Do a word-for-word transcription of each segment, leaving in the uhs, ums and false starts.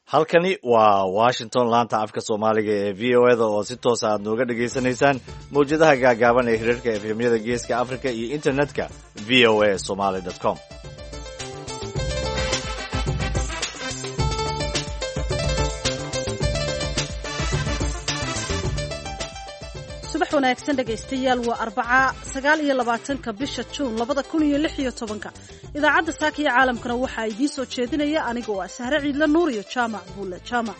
halkani waa Washington laanta afka Soomaaliga ee V O A da oo si toos ah aad nooga dhageysanaysaan mowjadaha gaagaaban ee hirarka F M-yada Geeska Afrika iyo internetka v o a somali dot com. subax wanaagsan dhegaystayaal waa arbaca sagaal iyo labaatanka bisha Juun labada kun iyo lix iyo tobanka idaacadda saaka iyo caalamkana waxaa idiin soo jeedinaya aniga waa Sahre Ciidla Nuur iyo Jaamac Buule Jaamac.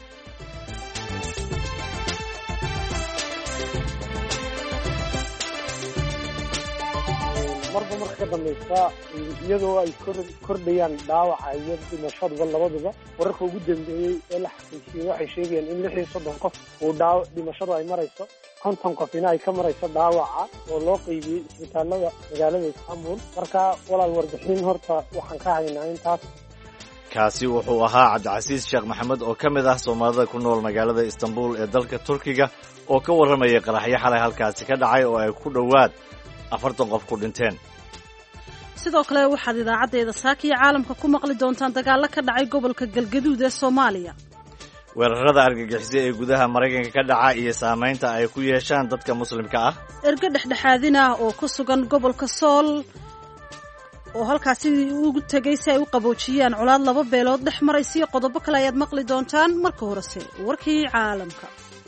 marba marka ka dambaysa iyadoo ay kordhayaan dhaawaca iyo dhimashada labaduba wararka ugu dambeeyay ee la xaqiijiyay waxay sheegayaan in lix iyo soddon qof uu dhaawac dhimashadu ay marayso konton qof in ay ka marayso dhaawaca oo loo qaybiyay isbitaalada magaalada Istanbul. marka walaal warbixin horta waxaan ka haynaa intaas. kaasi wuxuu ahaa Cabdicasiis Sheekh Maxamed oo ka mid ah Soomaalida ku nool magaalada Istanbul ee dalka Turkiga oo ka warramaya qaraxyo xalay halkaasi ka dhacay oo ay ku dhowaad afartan qof ku dhinteen. sidoo kale waxaad idaacadeeda saaka iyo caalamka ku maqli doontaan dagaalo ka dhacay gobolka Galgaduud ee Soomaaliya, weerarada argagixisay ee gudaha Mareykanka ka dhaca iyo saameynta ay ku yeeshaan dadka muslimka ah, erga dhexdhexaadina oo ku sugan gobolka Sool oo halkaasi ugu tagay si ay u qaboojiyaan colaad laba beelood dhex maraysa qodobo kale ayaad maqli doontaan. marka horese warkii caalamka.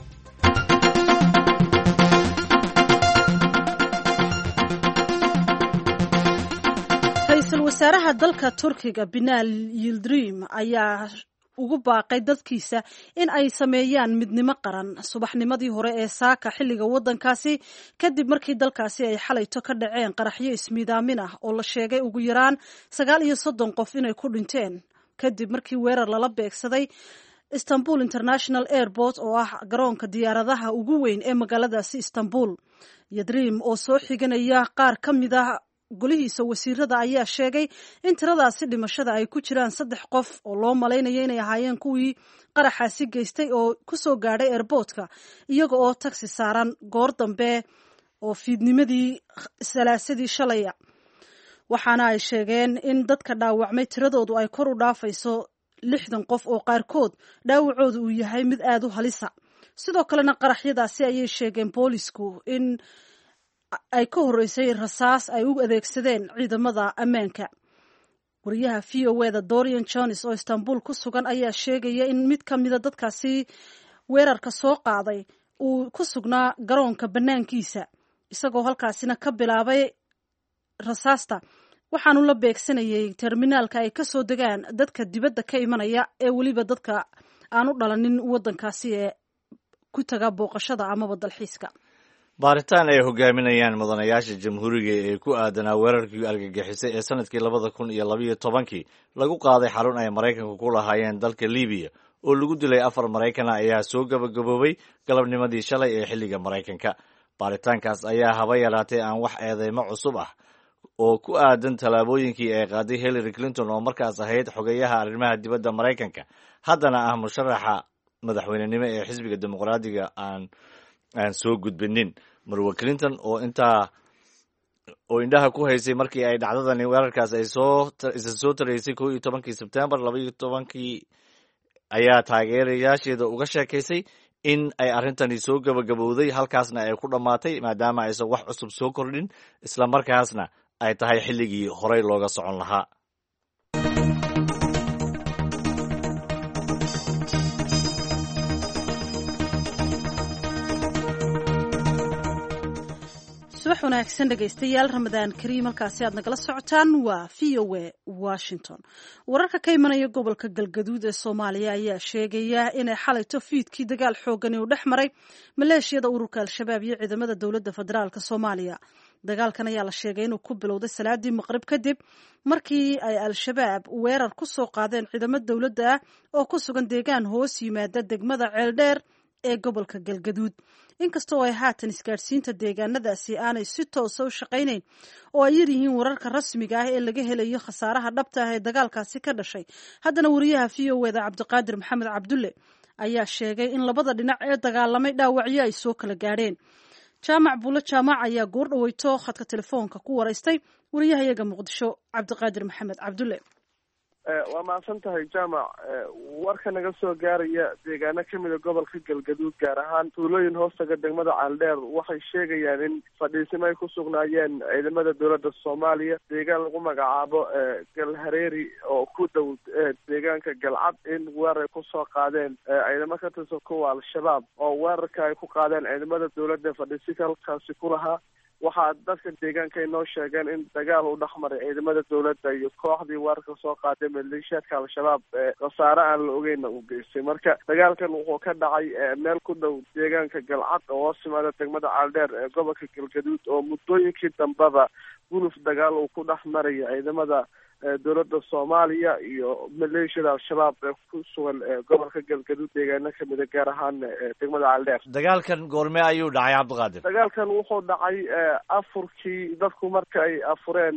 ra'iisul wasaaraha dalka Turkiga Binali Yildirim ayaa ugu baaqay dadkiisa in ay sameeyaan midnimo qaran subaxnimadii hore ee saaka xilliga wadankaasi kadib markii dalkaasi ay xalayto ka dhaceen qaraxyo ismiidaamin ah oo la sheegay ugu yaraan sagaal iyo soddon qof inay ku dhinteen kadib markii weerar lala beegsaday Istanbul International Airport oo ah garoonka diyaaradaha ugu weyn ee magaaladaasi Istanbul. Yildirim oo soo xiganaya qaar ka mid ah golihiisa wasiirada ayaa sheegay in tiradaasi dhimashada ay ku jiraan saddex qof oo loo malaynayo inay ahaayeen kuwii qaraxaasi geystay oo ku soo gaadhay airportka iyaga oo taxi saaran goor dambe oo fiidnimadii salaasadii shalaya, waxaana ay sheegeen in dadka dhaawacmay tiradoodu ay kor u dhaafayso lixdan qof oo qaarkood dhaawacoodu uu yahay mid aad u halisa. sidoo kalena qaraxyadaasi ayay sheegeen boolisku in ay ka horeysay rasaas ay u adeegsadeen ciidamada ammaanka. wariyaha V O A da Dorian Jones oo Istanbul ku sugan ayaa sheegaya in mid ka mid a dadkaasi weerarka soo qaaday uu ku sugnaa garoonka banaankiisa isagoo halkaasina ka bilaabay rasaasta waxaanu la beegsanayay terminaalka ay ka soo degaan dadka dibadda ka imanaya ee weliba dadka aan u dhalanin wadankaasi ee ku taga booqashada amaba dalxiiska. baaritaan ay hogaaminayaan mudanayaasha jamhuuriga ee ku aadanaa weerarkii argagixisay ee sanadkii labada kun iyo labiyo tobankii lagu qaaday xarun ay Mareykanku ku lahaayeen dalka Liibiya oo lagu dilay afar Mareykan ayaa soo gabagaboobay galabnimadii shalay ee xilliga Mareykanka. baaritaankaas ayaa haba yaraatee aan wax eedeymo cusub ah oo ku aadan tallaabooyinkii ay qaaday Hillary Clinton oo markaas ahayd xogayaha arrimaha dibadda Mareykanka haddana ah musharaxa madaxweynenimo ee xisbiga dimuqraadiga aan aan soo gudbinin. Marwa Clinton oo intaa oo indhaha ku haysay markii ay dhacdadani weerarkaas ay soo isa soo tareysay kow iyo tobankii Sebtembar laba iyo tobankii ayaa taageerayaasheeda uga sheekaysay in ay arrintani soo gabagabowday halkaasna ay ku dhammaatay maadaama aysan wax cusub soo kordhin isla markaasna ay tahay xilligii horey looga socon lahaa. subax wanaagsan dhegaystayaal, Ramadaan Kariim. halkaasi aad nagala socotaan waa V O A Washington. wararka ka imanaya gobolka Galgaduud ee Soomaaliya ayaa sheegaya inay xalayto fiidkii dagaal xoogan uu dhex maray maleeshiyada ururka Al-Shabaab iyo ciidamada dowladda federaalka Soomaaliya. dagaalkan ayaa la sheegay inuu ku bilowday salaadii maqrib kadib markii ay Al-Shabaab weerar ku soo qaadeen ciidamada dowladda ah oo ku sugan deegaan hoos yimaada degmada Ceeldheer ee gobolka Galgaduud. inkastoo ay haatan isgaadhsiinta deegaanadaasi aanay si toosa u shaqaynayn oo ay yaryihiin wararka rasmiga ah ee laga helayo khasaaraha dhabta ah ee dagaalkaasi ka dhashay, haddana wariyaha V O A da Cabdiqaadir Maxamed Cabdulle ayaa sheegay in labada dhinac ee dagaalamay dhaawacyo ay soo kala gaadheen. Jaamac Buule Jaamac ayaa goor dhaweyto khadka telefoonka ku waraystay wariyahayaga Muqdisho Cabdiqaadir Maxamed Cabdulle. waa mahadsan tahay jaamac. warka naga soo gaaraya deegaano kamida gobolka galgaduud gaar ahaan tuulooyin hoostaga degmada caaldheer waxay sheegayaan in fadhiisimo ay ku sugnaayeen ciidamada dowladda soomaaliya deegaan lagu magacaabo galhareeri oo ku dhow deegaanka galcad in weerar ay kusoo qaadeen ciidamo ka tirsan kuwa al-shabaab oo weerarka ay ku qaadeen ciidamada dowladda fadhiisika halkaasi ku lahaa. waxaa dadka deegaanka inoo sheegeen in dagaal u dhexmaray ciidamada dowladda iyo kooxdii weerarka soo qaaday maleeshiyaadka al-shabaab khasaare aan la ogeyna uu geystay. marka dagaalkan wuxuu ka dhacay meel ku dhow deegaanka galcad oo hoos yimaada degmada caaldheer ee gobolka galgaduud oo muddooyinkii dambeba guluf dagaal uu ku dhex maraya ciidamada dowladda soomaaliya iyo maleeshiyada al-shabaab ee ku sugan gobolka galgaduud deegaano kamida gaar ahaan degmada caaldheer. dagaalkan goorme ayuu dhacay cabdiqaadir? dagaalkan wuxuu dhacay afurkii dadku marka ay afureen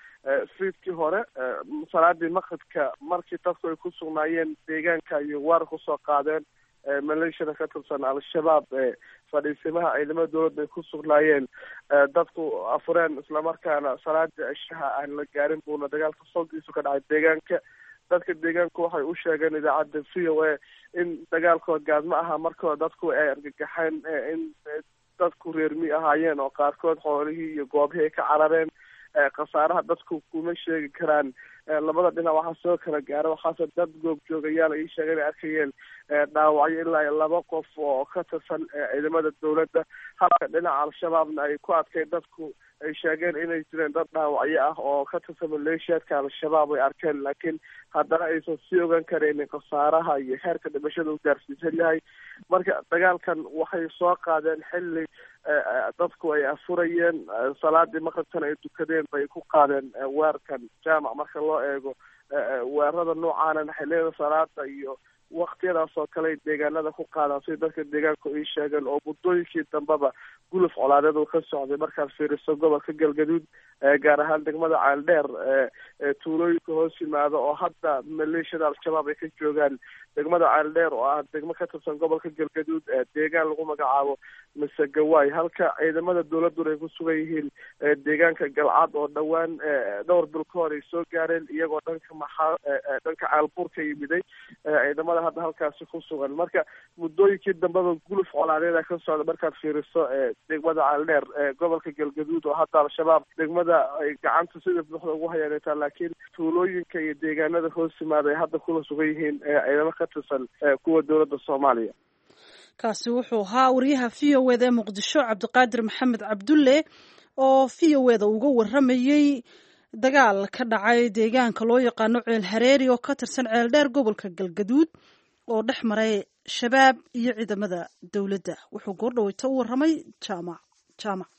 fiidkii hore salaadii maqribka markii dadku ay ku sugnaayeen deegaanka iyo weerar kusoo qaadeen maleeshiyada ka tirsan al-shabaab fadhiisimaha ciidamada dowladda ay ku sugnaayeen dadku afureen islamarkaana salaadii cishaha aan la gaarin buuna dagaalka soogiisu ka dhacay deegaanka. dadka deegaanka waxay u sheegeen idaacadda v o a in dagaalkoo gaadma aha markooda dadku ay argagaxeen in dadku reermi ahaayeen oo qaarkood xoolihii iyo goobihii ay ka carareen. khasaaraha dadku kuma sheegi karaan labada dhinac waxaa soo kala gaara waxaase dad goobjoogayaal ay sheegeen ay arkayeen dhaawacyo ilaa iyo laba qof oo ka tirsan ciidamada dowladda halka dhinaca al-shabaabna ay ku adkay dadku ay sheegeen inay jireen dad dhaawacyo ah oo ka tirsan maleeshiyaadka al-shabaab ay arkeen laakiin haddana aysan sii ogaan karaynin khasaaraha iyo heerka dhimashada u gaarsiisan yahay. marka dagaalkan waxay soo qaadeen xilli dadku ay afurayeen salaadii maqribkana ay dukadeen bay ku qaadeen weerarkan jaamac. marka loo eego weerarada noocaana xilliyada salaada iyo waktiyadaas oo kale ay deegaanada ku qaadaan sida dadka deegaanku ay sheegeen oo muddooyinkii dambeba guluf colaadeed uu ka socday markaad fiiriso gobolka galgaduud gaar ahaan degmada caaldheer tuulooyinka hoos yimaada oo hadda maleeshiyada al-shabaab ay ka joogaan degmada caaldheer oo ah degmo ka tirsan gobolka galgaduud deegaan lagu magacaabo masegawaay halka ciidamada dowladuna ay ku sugan yihiin deegaanka galcad oo dhowaan dhowr bil ka hor ay soo gaareen iyagoo dhanka maxaa dhanka caalbuur ka yimiday ciidamada hadda halkaasi ku sugan. marka muddooyinkii dambeba guluf colaadeeda ka socda markaad fiiriso degmada caaldheer gobolka galgaduud oo hadda al-shabaab degmada ay gacanta sida buuxda ugu hayaaneetaa laakiin tuulooyinka iyo deegaanada hoos yimaada ay hadda kula sugan yihiin ciidamo ka tirsan kuwa dowladda soomaaliya. kaasi wuxuu ahaa wariyaha v o eda ee muqdisho cabdiqaadir maxamed cabdulle oo v o eda uga waramayey dagaal ka dhacay deegaanka loo yaqaano ceel hareeri oo ka tirsan ceeldheer gobolka galgaduud oo dhex maray shabaab iyo ciidamada dowladda. wuxuu goordhaweyta u waramay jaamac jaamac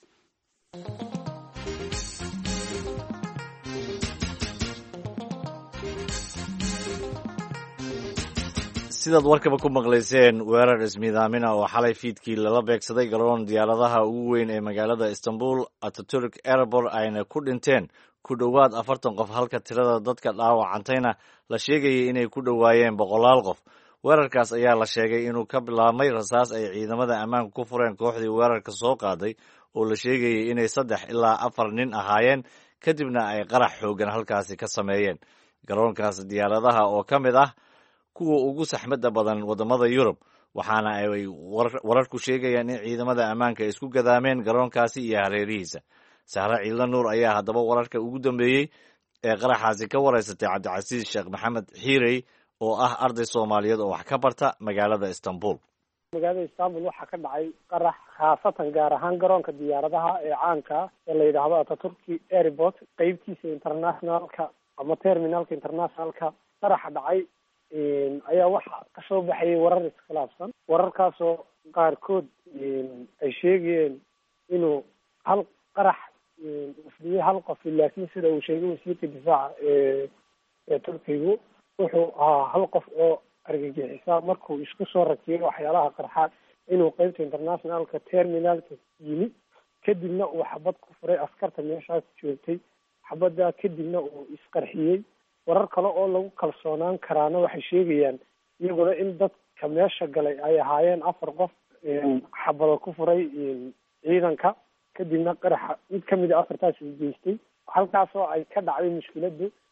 sidaad warkaba ku maqlayseen weerar ismiidaamina oo xalay fiidkii lala beegsaday garoon diyaaradaha ugu weyn ee magaalada istanbul ataturk airport ayna ku dhinteen ku dhowaad afartan qof halka tirada dadka dhaawacantayna la sheegayay inay ku dhowaayeen boqolaal qof. weerarkaas ayaa la sheegay inuu ka bilaabmay rasaas ay ciidamada ammaanka ku fureen kooxdii weerarka soo qaaday oo la sheegayay inay saddex ilaa afar nin ahaayeen kadibna ay qarax xoogan halkaasi ka sameeyeen. garoonkaas diyaaradaha oo ka mid ah kuwa ugu saxmadda badan waddamada yurub waxaana ay wararku sheegayaan in ciidamada ammaanka ay isku gadaameen garoonkaasi iyo hareerihiisa. sahre ciidla nuur ayaa haddaba wararka ugu dambeeyey ee qaraxaasi ka wareysatay cabdicasiis sheekh maxamed xiirey oo ah arday soomaaliyeed oo wax ka barta magaalada istanbul. magaalada istanbul waxaa ka dhacay qarax khaasatan gaar ahaan garoonka diyaaradaha ee caanka ee la yidhaahdo ataturki airport qeybtiisa internationalka ama terminalka internationalka qaraxa dhacay ayaa waxaa kasoo baxayay warar iskhilaafsan. wararkaasoo qaarkood ay sheegayeen inuu hal qarax ufdiyey hal qof laakiin sida uu sheegay wasiirka difaaca ee turkigu wuxuu ahaa hal qof oo argagixisa markuu isku soo rakiyay waxyaalaha qarxaad inuu qeybta internationalka terminalka yimi kadibna uu xabad ku furay askarta meeshaas joogtay xabaddaa kadibna uu isqarxiyey. warar kale oo lagu kalsoonaan karaana waxay sheegayaan iyaguna in dadka meesha galay ay ahaayeen afar qof xabado ku furay ciidanka kadibna qaraxa mid kamid a afartaas uu geystay halkaasoo ay ka dhacday mushkiladu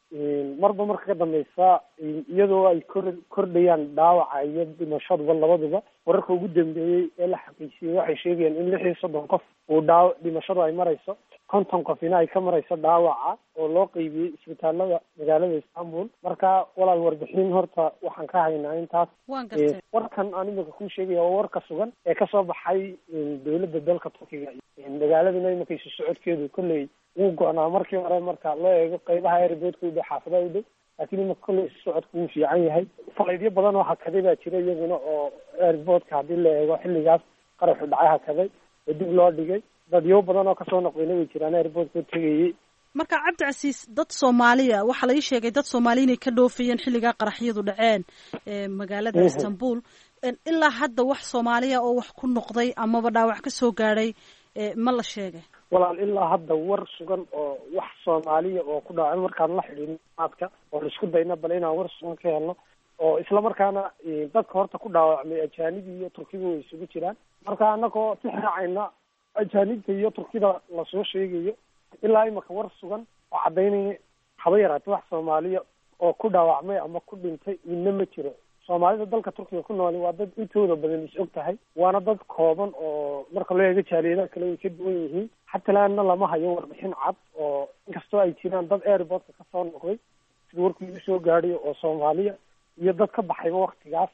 marba marka ka dambeysa iyadoo ay kor kordhayaan dhaawaca iyo dhimashaduba labaduba wararka ugu dambeeyey ee la xaqiijiyey waxay sheegayaan in lix iyo soddon qof uu dhaaw dhimashadu ay marayso konton qofina ay ka marayso dhaawaca oo loo qeybiyey isbitaalada magaalada Istanbul. Marka walaal warbixin horta waxaan ka haynaa intaas. warkan aan imika kuu sheegaya waa warka sugan ee kasoo baxay dowladda dalka Turkiga. magaaladana imika isu socodkeedu kolley wuu go-naa markii hore marka loo eego qeybaha airportka u dhow xaafadaha u dhow, laakiin imika kolley isu socodku wuu fiican yahay. falaydyo badan oo hakaday baa jira iyaguna oo airportka haddii la eego xilligaas qaraxu dhacay hakaday oo dib loo dhigay. dadyo badan oo kasoo noqdayna way jiraan airportka tegayay. marka Cabdicasiis, dad Soomaaliya waxaa la ii sheegay dad Soomaali inay ka dhoofayeen xilliga qaraxyadu dhaceen ee magaalada Istanbul. ilaa hadda wax Soomaaliya oo wax ku noqday amaba dhaawac ka soo gaaray ma la sheegay? walaal ilaa hadda war sugan oo wax Soomaaliya oo ku dhacay markaan la xidhiidhin maadka oo la isku dayna bal inaan war sugan ka helno oo isla markaana dadka horta ku dhaawacmay ajaanib iyo Turkiga way isugu jiraan. marka anagoo si raacayna ajaanibta iyo Turkida la soo sheegayo ilaa imaka war sugan oo cadaynaya haba yaraatee wax Soomaaliya oo ku dhaawacmay ama ku dhintay midna ma jiro. Soomaalida dalka Turkiga ku nool waa dad intooda badan is og tahay, waana dad kooban oo marka loo eego jaaliyadaha kale way ka duwan yihiin. xataa laana lama hayo warbixin cad oo inkastoo ay jiraan dad airportka ka soo noqday sida warkii u soo gaadhay oo Soomaaliya iyo dad ka baxayba waqtigaas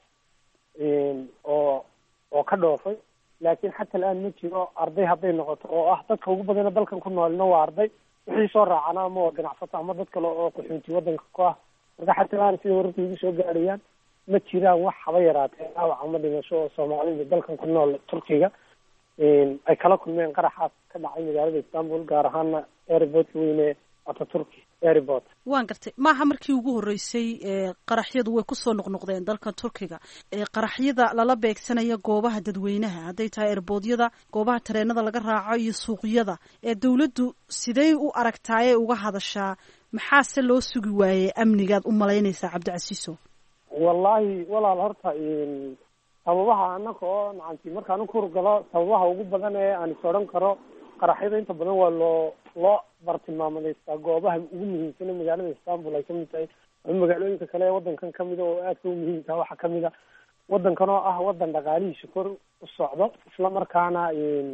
oo oo ka dhoofay, laakiin xataa laan ma jiro arday hadday noqoto oo ah dadka ugu badana dalkan ku noolna waa arday wixii soo raacana ama waa ganacsato ama dad kale oo qaxoonti wadanka ku ah. marka xataa laan sida warkii ugu soo gaadhayaan ma jiraan wax haba yaraatee dhaawac ama dhimasho oo Soomaalida dalkan ku nool Turkiga ay kala kulmeen qaraxaas ka dhacay magaalada Istanbul, gaar ahaan airportka weyne Ataturk airport. waan gartay, maaha markii ugu horeysay qaraxyadu way ku soo noqnoqdeen dalka Turkiga. qaraxyada lala beegsanayo goobaha dadweynaha hadday tahay airportyada, goobaha tareenada laga raaco iyo suuqyada, ee dawladdu sidee u aragtaayay uga hadashaa? maxaase loo sugi waayey amnigaad u malaynaysaa Cabdicasiiso? wallahi walaal horta sababaha anaka oo nacanti markaan ku rugalo sababaha ugu badan ee aan is odhan karo qaraxyada inta badan waa loo loo bartilmaameeystaa goobaha ugu muhiimsan ee magaalada Istanbul ay kamid tahay ama magaalooyinka kale ee wadankan kamid oo aadka u muhiimka waxaa kamid ah wadankan oo ah wadan dhaqaalihiisa kor u socdo, isla markaana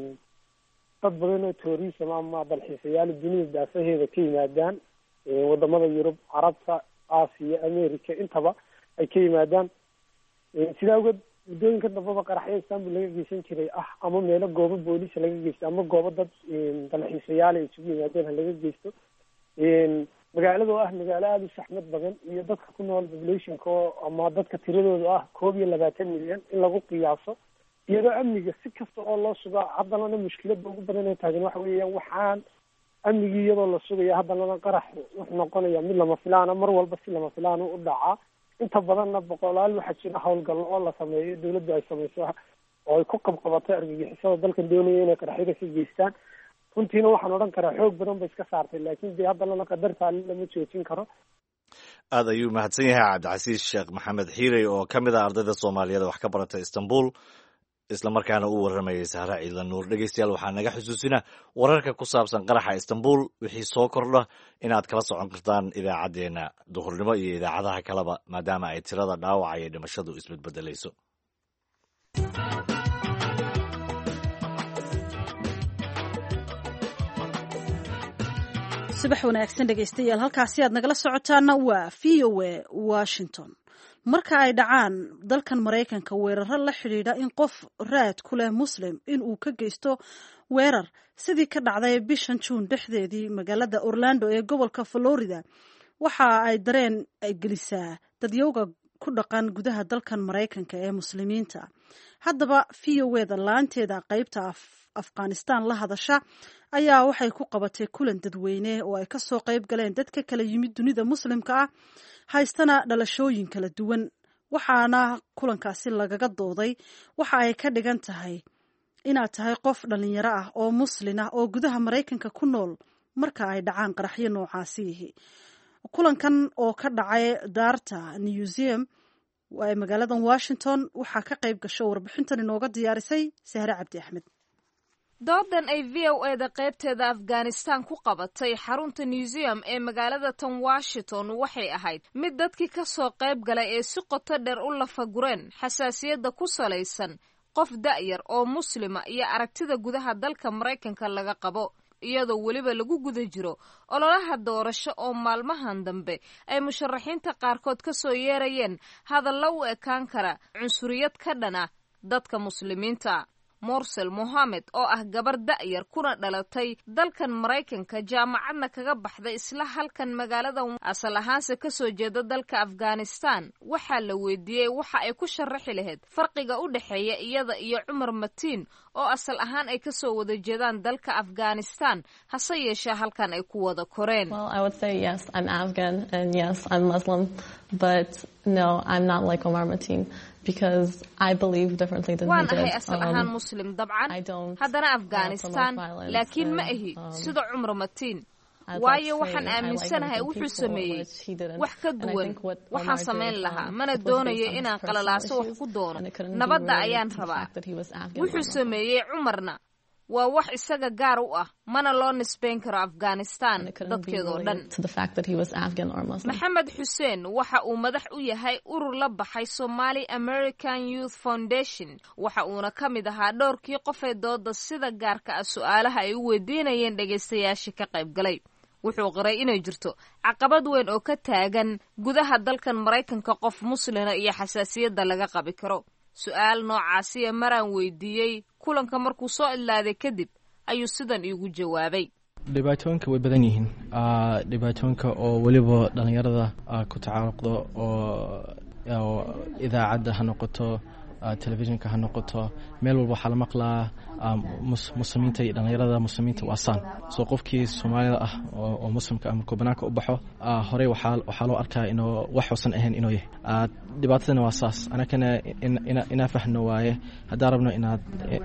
dad badan oo tourism ama dalxiisayaal dunida daafaheeda ka yimaadaan wadamada Yurub, Carabta, Aasiya, America intaba ay ka yimaadaan. sidaa awgeed muddooyinka dambaba qaraxyo Istanbul laga geysan jiray ah ama meelo goobo booliis laga geysto ama goobo dad dalxiisayaal ay isugu yimaadeen ha laga geysto. magaalada oo ah magaalo aada u saxmad badan iyo dadka ku nool populationka ama dadka tiradooda ah koob iyo labaatan milyan in lagu qiyaaso, iyadoo amniga si kasta oo loo sugaa haddanana mushkilada ugu badan ee taagan waxa weeyaan waxaan amnigii iyadoo la sugaya haddanana qarax wuxuu noqonaya mid lama filaana, mar walba si lama filaan u dhacaa. inta badanna boqolaal waxaa jira howlgallo oo la sameeyo dawladdu ay sameyso oo ay ku qabqabatay argagixisada dalkan doonaya inay qaraxyada ka geystaan. runtiina waxaan odhan karaa xoog badan bay iska saartay, laakiin dee haddanana qadarta alle lama joojin karo. aada ayuu mahadsan yahay Cabdicasiis Sheekh Maxamed Xiirey oo ka mid ah ardayda Soomaaliyeed wax ka barata Istanbul, isla markaana uu waramayay Sahra Ciidan Nuur. dhegeystayaal waxaa naga xusuusina wararka ku saabsan qaraxa Istanbul wixii soo kordha inaad kala socon kartaan idaacadeena duhurnimo iyo idaacadaha kaleba, maadaama ay tirada dhaawaca iyo dhimashadu isbedbedelayso. subax wanaagsan dhegeystayaal, halkaasi aad nagala socotaana waa V O A Washington. marka ay dhacaan dalkan Mareykanka weeraro la xidhiidha in qof raad ku leh Muslim in uu ka geysto weerar sidii ka dhacday bishan June dhexdeedii magaalada Orlando ee gobolka Florida, waxa ay dareen ay gelisaa dadyowga ku dhaqan gudaha dalkan Mareykanka ee muslimiinta. haddaba V O A da laanteeda qaybta Afghanistan la hadasha ayaa waxay ku qabatay kulan dadweyne oo ay ka soo qayb galeen dad ka kala yimid dunida muslimka ah, haystana dhalashooyin kala duwan. waxaana kulankaasi lagaga dooday waxa ay ka dhigan tahay inaad tahay qof dhalinyaro ah oo muslin ah oo gudaha Mareykanka ku nool marka ay dhacaan qaraxyo noocaasi. kulankan oo ka dhacay daarta Museum ee magaalada Washington waxaa ka qayb gasho warbixintan inooga diyaarisay Sahra Cabdi Axmed. doodan ay v o e da qaybteeda afghanistan ku qabatay xarunta museum ee magaalada tan washington waxay ahayd mid dadkii ka soo qayb galay ee si qoto dheer u lafagureen xasaasiyadda ku salaysan qof da'yar oo muslima iyo aragtida gudaha dalka maraykanka laga qabo iyadoo weliba lagu guda jiro ololaha doorasho oo maalmahan dambe ay musharaxiinta qaarkood ka soo yeerayeen hadalla u ekaan kara cunsuriyad ka dhana dadka muslimiinta morsel mohamed oo ah gabar da'yar kuna dhalatay dalkan maraykanka jaamacadna kaga baxday isla halkan magaalada asal ahaanse ka soo jeeda dalka afghanistan waxaa la weydiiyey waxa ay ku sharaxi lahayd farqiga u dhexeeya iyada iyo cumar matiin oo asal ahaan ay ka soo wada jeedaan dalka afghanistan hase yeeshee halkan ay ku wada koreen. Well, I would say yes, I'm Afghan and yes, I'm Muslim, but no, I'm not like Omar Mateen. Because I believe differently than he did. Waan ahay asal ahaan muslim dabcan haddana afghanistan laakiin ma ahi sida cumar matiin waayo waxaan aaminsanahay wuxuu sameeyey wax ka duwan waxaan samayn lahaa mana doonayo inaan qalalaaso wax ku doono nabadda ayaan rabaa wuxuu sameeyey cumarna waa wax isaga gaar u ah mana loo nisbayn karo afghanistan dadkeedoo dhan. maxamed xuseen waxa uu madax u yahay urur la baxay Somali American Youth Foundation waxa uuna ka mid ahaa dhowrkii qof ee dooda sida gaarka ah su'aalaha ay u weydiinayeen dhagaystayaashii ka qayb galay. wuxuu qiray inay jirto caqabad weyn oo ka taagan gudaha dalkan maraykanka qof muslina iyo xasaasiyadda laga qabi karo. su'aal noocaasiya maraan weydiiyey kulanka markuu soo idlaaday kadib ayuu sidan iigu jawaabay. dhibaatooyinka way badan yihiin dhibaatooyinka oo weliba dhalinyarada ku tacaaruqdo oo idaacadda ha noqoto telefishinka ha noqoto meel walba waxaa la maqlaa muslimiinta iyo dhalinyarada muslimiinta waa saan soo qofkii soomaalida ah oo muslimka ah markuu banaanka u baxo horey waxaa loo arkaa inuu wax uusan ahayn inuu yahay. dhibaatadana waa saas anakana inaa fahno waaye haddaan rabno inaad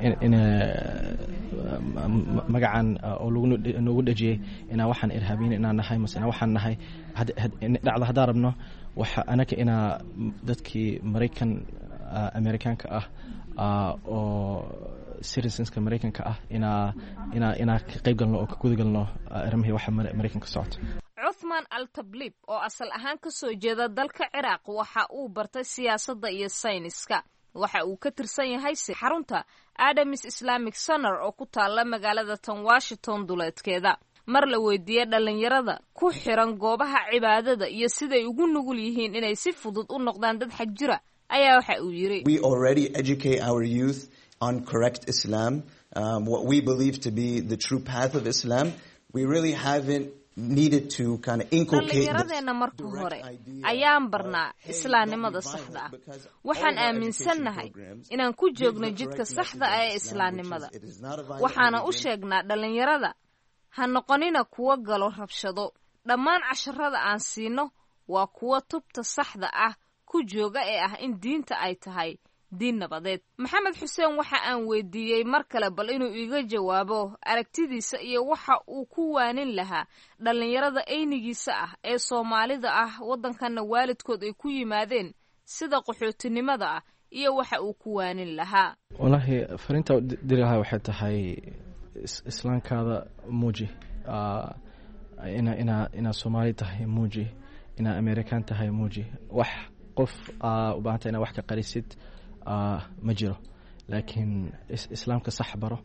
magacan oo noogu dhejiyey inaa waxaan irhaabiyin inaan nahay mase inaa waxaan nahay dhacda haddaan rabno waxa anaka inaa dadkii maraykan amerikaanka ah oo citizenska maraykanka ah inaa inaa inaa ka qayb galno oo ka guda galno arrimihii waxa maraykanka socota. cuthman al-tablib oo asal ahaan ka soo jeeda dalka ciraaq waxa uu bartay siyaasadda iyo sayniska waxa uu ka tirsan yahay xarunta Adams Islamic Center oo ku taala magaalada tan Washington duleedkeeda. mar la weydiiyey dhalinyarada ku xiran goobaha cibaadada iyo siday ugu nugul yihiin inay si fudud u noqdaan dad xag jira ayaa waxa uu yiri. We already educate our youth on correct Islam, um, what we believe to be the true path of Islam. We really haven't needed to kind of inculcate dhalinyaradeena marka hore ayaan barnaa islaamnimada saxda ah waxaan aaminsannahay inaan ku joogno jidka saxda ah ee islaamnimada waxaana u sheegnaa dhalinyarada ha noqonina kuwa galo rabshado dhammaan casharada aan siino waa kuwa tubta saxda ah ku jooga ee ah in diinta ay tahay diin nabadeed. maxamed xuseen waxa aan weydiiyey mar kale bal inuu iga jawaabo aragtidiisa iyo waxa uu ku waanin lahaa dhalinyarada aynigiisa ah ee Soomaalida ah waddankan waalidkood ay ku yimaadeen sida qaxootinimada ah iyo waxa uu ku waanin lahaa. wallahi fariinta diri lahaa waxay tahay islaamkaada muuji ina ina ina Soomaali tahay muuji ina American tahay muuji wax qof u baahantay ina wax ka qarisid ma jiro laakiin islaamka sax baro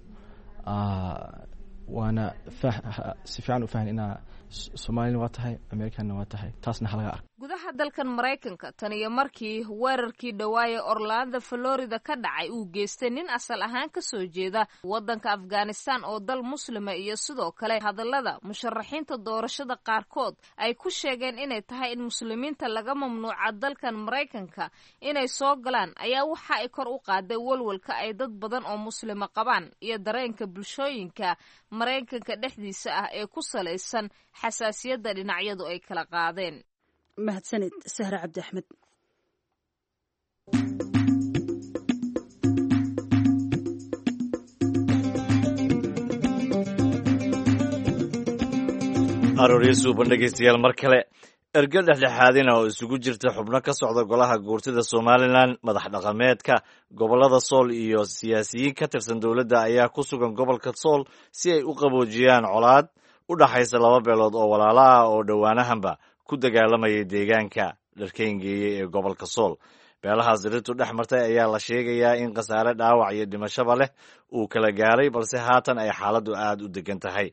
waana si fiican u fahmin inaa Soomaalina waa tahay Americanna waa tahay taasna halaga arko. gudaha dalkan Maraykanka tan iyo markii weerarkii dhawaaye Orlando Florida ka dhacay uu geystay nin asal ahaan ka soo jeeda waddanka Afghanistan oo dal muslima iyo sidoo kale hadallada musharaxiinta doorashada qaarkood ay ku sheegeen inay tahay in muslimiinta laga mamnuuca dalkan Maraykanka inay soo galaan ayaa waxa ay kor u qaaday walwalka ay dad badan oo muslima qabaan iyo dareenka bulshooyinka Maraykanka dhexdiisa ah ee ku salaysan xasaasiyadda dhinacyadu ay kala qaadeen. mahadsanid Sahra Cabdi Axmed. arooriyay suuban dhegeystayaal mar kale erge dhexdhexaadina oo isugu jirta xubno ka socda golaha guurtida somalilan madax dhaqameedka gobolada sool iyo siyaasiyiin ka tirsan dowladda ayaa ku sugan gobolka sool si ay u qaboojiyaan colaad u dhaxaysa laba beelood oo walaalo ah oo dhowaanahanba ku dagaalamayay deegaanka dharkayngeeye ee gobolka sool beelahaas dirirtu dhex martay ayaa la sheegayaa in khasaare dhaawac iyo dhimashaba leh uu kala gaaray balse haatan ay xaaladdu aad u degan tahay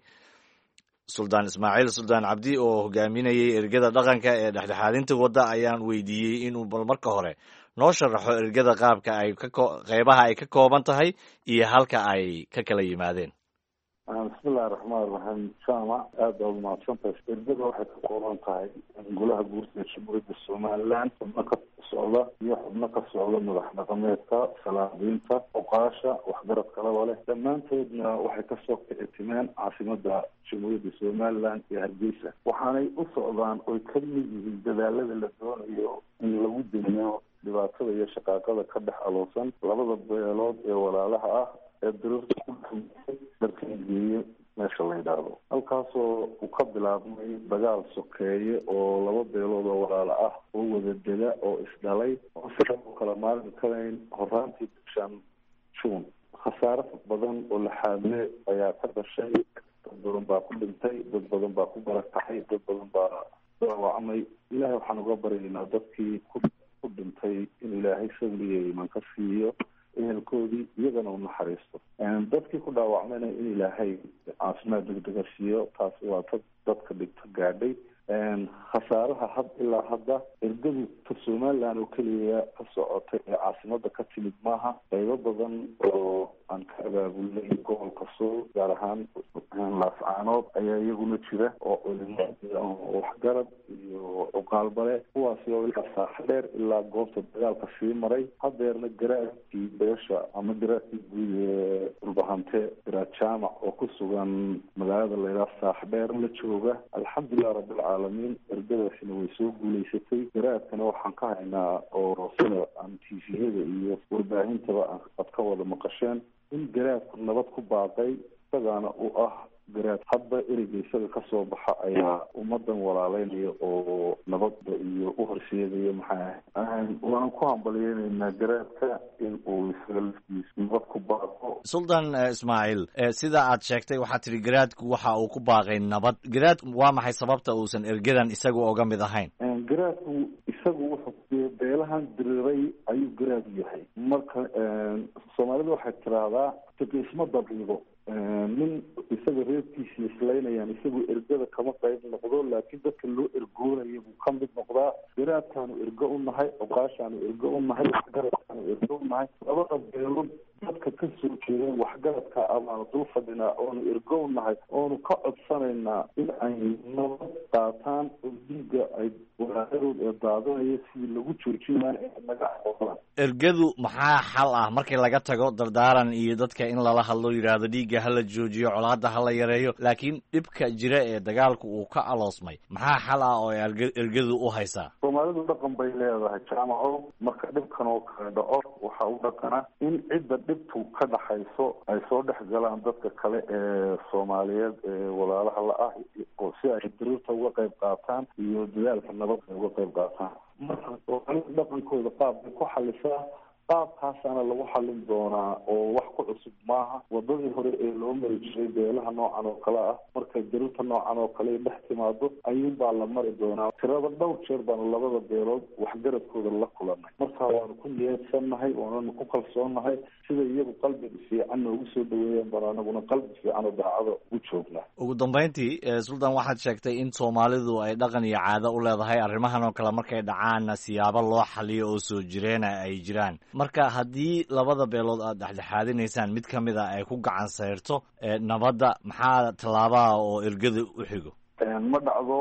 suldaan ismaaciil suldaan cabdi oo hogaaminayay ergada dhaqanka ee dhexdhexaadinta wadda ayaan weydiiyey inuu bal marka hore noo sharaxo ergada qaabka ay qeybaha ay ka kooban tahay iyo halka ay ka kala yimaadeen. bismillahi raxmaan raxiim jaamac aad baad umahadsantahay. ergada waxay ka kooban tahay golaha guurtida jamhuuriyadda somaliland xubno ka socda iyo xubno ka socda madax dhaqameedka salaadiinta oqaasha waxgarad kalaba leh dhammaantoodna waxay kasoo kicitimeen caasimada jamhuuriyadda somaliland iyo hargeysa waxaanay u socdaan oy ka mid yihiin dadaalada la doonayo in lagu demiyo dhibaatada iyo shaqaaqada ka dhex aloosan labada beelood ee walaalaha ah ee dirirta ku dhexmartay dharkayngeeye meesha la yidhaahdo halkaasoo uu ka bilaabmay dagaal sokeeye oo laba beelood oo walaalo ah oo wada dega oo isdhalay oo si u kala maalin karayn horaantii bishan juun khasaare badan oo la xaamile ayaa ka dhashay dad badan baa ku dhintay dad badan baa ku barakacay dad badan baa dhaawacmay ilaahay waxaan uga baryaynaa dadkii ku ku dhintay in ilaahay sabriya iman ka siiyo ehelkoodii iyagana u naxariisto dadkii ku dhaawacmayna in ilaahay caafimaad degdega siiyo taasi waa dad dadka dhigto gaadhay khasaaraha had ilaa hadda ergadu ta somaliland oo keliya ka socotay ee caasimada ka timid maaha qaybo badan oo aan ka abaabulnay gobolka sool gaar ahaan laascaanood ayaa iyaguna jira oo culimo iyo waxgarad iyo cuqaalbale kuwaasi oo ilaa saax dheer ilaa goobta dagaalka sii maray hadeerna garaadkii beesha ama garaadkii guud ee dhulbahante garaad jaamac oo ku sugan magaalada laydhaha saax dheer la jooga alxamdulilah rabbilcaalamiin ergadaasina way soo guulaysatay garaadkana waxaan ka haynaa oo sida aan tviyada iyo warbaahintaba aad ka wada maqasheen in garaadku nabad ku baaqay isagaana u ah garaad hadda ereyga isaga kasoo baxa ayaa ummadan walaaleynaya oo nabadda iyo u horseedaya maxaa waan ku hambaliyeynaynaa garaadka in uu isaga laftiisa nabad ku baaqo. suldaan ismaaciil sida aad sheegtay waxaad tihi garaadku waxa uu ku baaqay nabad garaad waa maxay sababta uusan ergadan isagu oga mid ahayn? garaadku isagu wuxuu beelahan diriray ayuu garaad yahay marka soomaalida waxay tiraahdaa isma dabiibo nin isaga reerkiisa islaynayaan isagu ergada kama qayb noqdo laakiin dadka loo ergoonayo buu ka mid noqdaa garaadkaanu ergo u nahay oqaashaanu ergo u nahay waxgaradkaanu ergo u nahay labada beelood dadka ka soo jeedeen waxgaradka amaanu dul fadhinaa oonu ergo u nahay oonu ka codsanaynaa in ay nabad qaataan oo diiga ay walaayadood ee daadanaya sidii lagu joojinaayo ee naga aqoonaan. ergadu maxaa xal ah markii laga tago dardaaran iyo dadka in lala hadlo yidhaahdo dhiigga hala joojiyo colaadda hala yareeyo laakiin dhibka jira ee dagaalku uu ka aloosmay maxaa xal ah oo ergadu u haysaa? soomaalidu dhaqan bay leedahay jaamaco marka dhibkan oo kale dhaco waxaa u dhaqana in cidda dhibtu ka dhaxayso ay soo dhex galaan dadka kale ee soomaaliyeed ee walaalaha la ah oo si ay diriirta uga qayb qaataan iyo dadaalka nabad ay uga qayb qaataan marka soomaalida dhaqankooda qaab bay ku xalisaa qaabkaasaana lagu xalin doonaa oo wax ku cusub maaha wadadii hore ee loo mari jiray beelaha noocan oo kale ah markay diriirta noocan oo kale dhex timaado ayuunbaa la mari doonaa tirada dhowr jeer baanu labada beelood waxgaradkooda la kulanay marka waanu ku niyadsannahay waananu ku kalsoonnahay sida iyagu qalbiga fiican noogu soo dhaweeyeen baan anaguna qalbi fiican oo daacada u joognaa. ugu dambeyntii suldaan waxaad sheegtay in soomaalidu ay dhaqan iyo caado u leedahay arrimahan oo kale markay dhacaanna siyaabo loo xaliyo oo soo jireena ay jiraan marka haddii labada beelood aad dhexdhexaadinaysaan mid ka mid a ay ku gacan sayrto nabadda maxaa tallaabaha oo ergada u xigo? ma dhacdo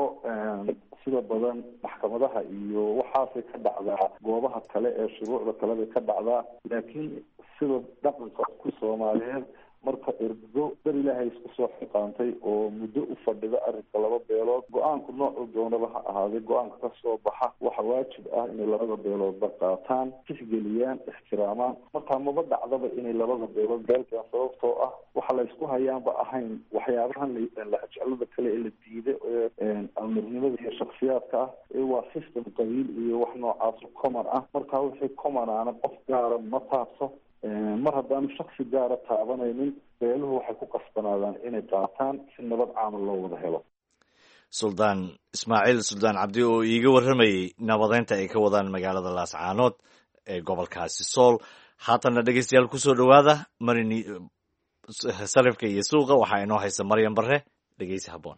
sida badan maxkamadaha iyo waxaasay ka dhacdaa goobaha kale ee shuruucda kale bay ka dhacdaa laakiin sida dhaqanka ku soomaaliyeed marka ergo dar ilaahay isku soo xiqaantay oo muddo u fadhida arrinka laba beelood go-aanku noocuu doonaba ha ahaaday go-aanka ka soo baxa waxa waajib ah inay labada beeloodba qaataan tixgeliyaan ixtiraamaan markaa maba dhacdaba inay labada beelood beelkaan sababtoo ah waxa la isku hayaanba ahayn waxyaabahan lahajeclada kale ee la diiday ee amirnimada iyo shaksiyaadka ah ee waa system qabiil iyo wax noocaas common ah markaa wixii common aana qof gaara ma taabso mar haddaanu shaksi gaara taabanaynin beeluhu waxay ku qasbanaadaan inay qaataan si nabad caamal loo wada helo suldaan ismaaciil suldaan cabdi oo iiga warramayey nabadeynta ay ka wadaan magaalada laascaanood ee gobolkaasi sool haatana dhegeystayaal kusoo dhowaada marin sarifka iyo suuqa waxaa inoo haysa maryan barre dhegeysi habboon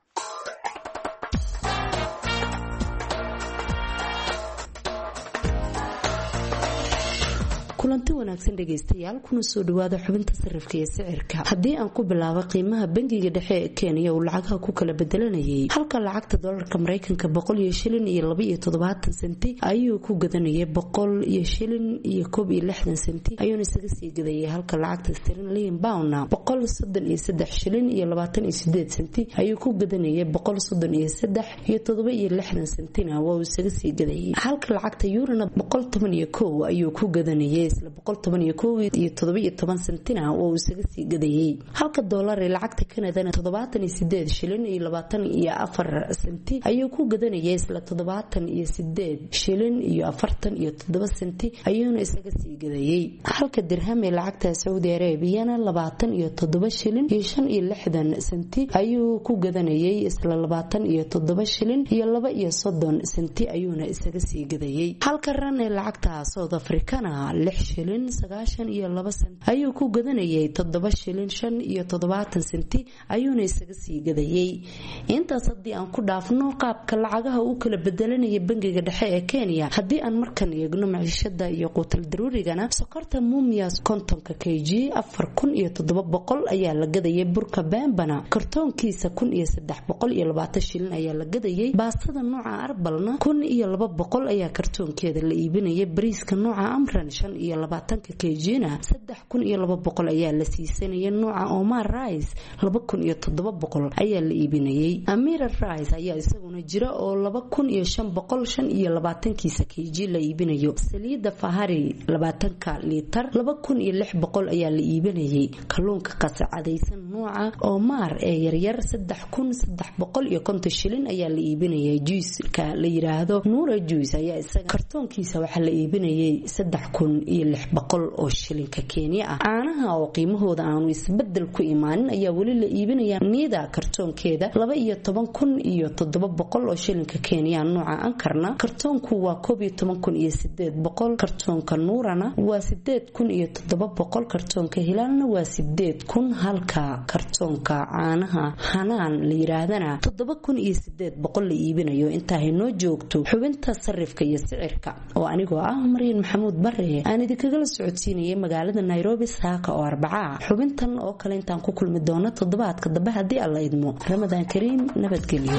kulanti wanaagsan dhegaystayaal kuna soo dhawaada xubinta sarifka iyo sicirka haddii aan ku bilaabo qiimaha bangiga dhexe ee Kenya uu lacagaha ku kala bedelanayay halka lacagta doolarka Mareykanka boqol iyo shilin iyo laba iyo toddobaatan senti ayuu ku gadanayay boqol iyo shilin iyo koob iyo lixdan senti ayuuna isaga sii gadayay halka lacagta sterling pound boqol soddon iyo saddex shilin iyo labaatan iyo siddeed senti ayuu ku gadanayay boqol soddon iyo saddex iyo toddoba iyo lixdan sentina waa uu isaga sii gadayay halka lacagta euro boqol toban iyo kow ayuu ku gadanayay isla boqol toban iyo kow iyo toddoba iyo toban sentina oo uu isaga sii gadayay halka dollar ee lacagta Canada toddobaatan iyo siddeed shilin iyo labaatan iyo afar senti ayuu ku gadanayay isla toddobaatan iyo siddeed shilin iyo afartan iyo toddoba senti ayuuna isaga sii gadayay halka dirham ee lacagta Saudi Arabia labaatan iyo toddoba shilin iyo shan iyo lixdan senti ayuu ku gadanayay isla labaatan iyo toddoba shilin iyo laba iyo soddon senti ayuuna isaga sii gadayay halka ran ee lacagta South Africana shilin sagaashan iyo laba senti ayuu ku gadanayay toddoba shilin shan iyo toddobaatan senti ayuuna isaga sii gadayay intaas haddii aan ku dhaafno qaabka lacagaha uu kala bedelanaya bangiga dhexe ee Kenya haddii aan markan eegno maciishada iyo quutal daruurigana sokorta Mumias kontonka kg afar kun iyo toddoba boqol ayaa la gadayay burka Bambana kartoonkiisa kun iyo saddex boqol iyo labaatan shilin ayaa la gadayay baastada nooca Arbalna kun iyo laba boqol ayaa kartoonkeeda la iibinayay bariiska nooca Amran shan iyo labaatanka kg-na saddex kun iyo laba boqol ayaa la siisanayay nooca Omar Rice laba kun iyo toddoba boqol ayaa la iibinayay Amira Rice ayaa isaguna jira oo laba kun iyo shan boqol shan iyo labaatankiisa kg la iibinayo saliida Fahari labaatanka litar laba kun iyo lix boqol ayaa la iibinayay kalluunka qasacadaysan nooca Omar ee yaryar saddex kun saddex boqol iyo konton shilin ayaa la iibinayay juice-ka la yiraahdo Nura Juice ayaa isaga kartoonkiisa waxa la iibinayay saddex kun iyo lix boqol oo shilinka Kenya ah caanaha oo qiimahooda aanu isbedel ku imaanin ayaa wali la iibinaya niida kartoonkeeda laba iyo toban kun iyo toddoba boqol oo shilinka Kenya nooca Ankarna kartoonku waa koob iyo toban kun iyo siddeed boqol kartoonka Nuurana waa siddeed kun iyo toddoba boqol kartoonka Hilaalna waa siddeed kun halka kartoonka caanaha Hanaan la yiraahdana toddoba kun iyo siddeed boqol la iibinayo inta ay noo joogto xubinta sarifka iyo sicirka oo anigoo ah Mariin Maxamuud Barre aan idinkaga la socodsiinayay magaalada Nairobi saaka oo Arbaca xubintan oo kale intaan ku kulmi doono toddobaadka dambe haddii alla idmo Ramadaan Kariim nabadgelyo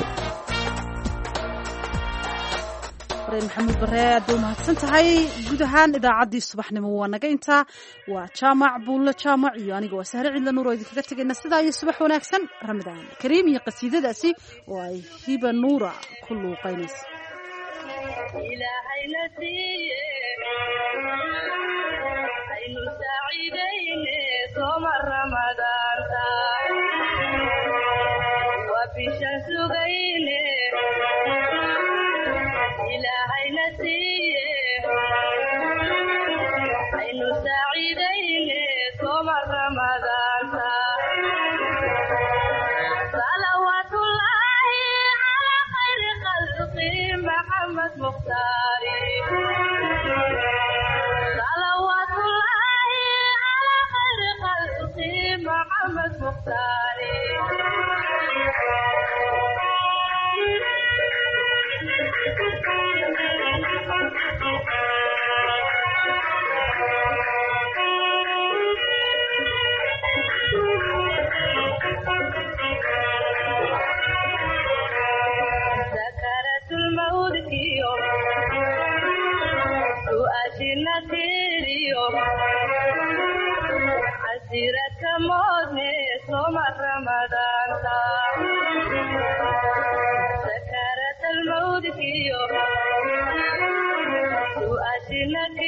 maxamuud bare aad u mahadsan tahay guud ahaan idaacaddii subaxnimo waa naga intaa waa jaamac buulle jaamac iyo aniga waa sahre cidla nuur oo idinkaga tegayna sidaa iyo subax wanaagsan Ramadaan Kariim iyo qasiidadaasi oo ay hiba nuura ku luuqaynayso إلهي نسيه عين سعيدين صوم رمضان وفي شمس غين إلهي نسيه عين سعيدين صوم رمضان صلوات الله على خير خلقه محمد مختاري صلوات الله على خير خلقه محمد مختاري سكرت الموت يوم سؤال نكير يوم أسيرك موتني صوم رمضان سكرت الموت في يوم تؤسنك